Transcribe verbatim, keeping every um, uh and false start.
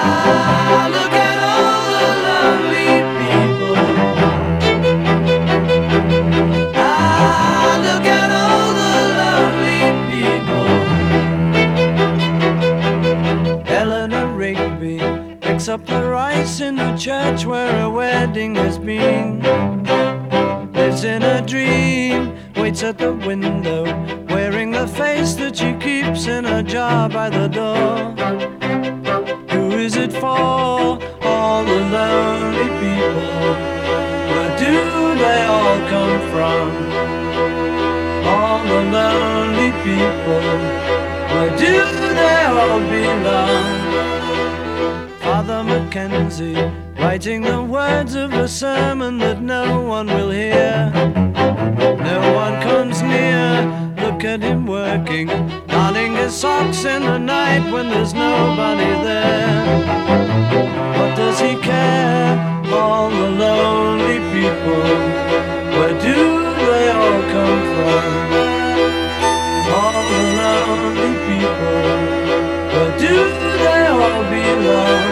look at all the lonely people. Ah, look at all the lonely people. Eleanor Rigby picks up the rice in the church where a wedding has been. Lives in a dream, waits at the window, wearing the face that she keeps in a jar by the door. Who is it for? All the lonely people. Where do they all come from? All the lonely people. Where do they all belong? Father Mackenzie, writing the words of a sermon that no one will hear. No one comes near, look at him working, darning his socks in the night when there's nobody there. What does he care? All the lonely people. Where do they all come from? All the lonely people. Where do they all belong?